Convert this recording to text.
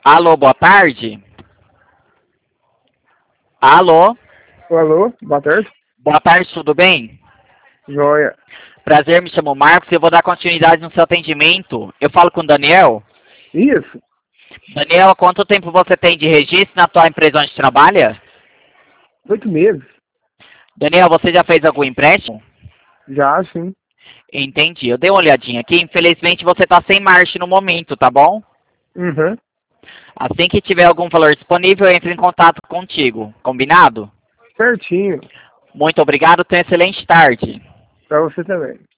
Alô, boa tarde. Alô, Alô, boa tarde. boa tarde, tudo bem? Joia. Prazer, me chamo Marcos e eu vou dar continuidade no seu atendimento. Eu falo com o Daniel. Isso. Daniel, há quanto tempo você tem de registro na tua empresa onde trabalha? 8 meses. Daniel, você já fez algum empréstimo? Já, sim. Entendi. Eu dei uma olhadinha aqui. Infelizmente você está sem marcha no momento, tá bom? Uhum. Assim que tiver algum valor disponível, eu entro em contato contigo. Combinado? Certinho. Muito obrigado. Tenha uma excelente tarde. Pra você também.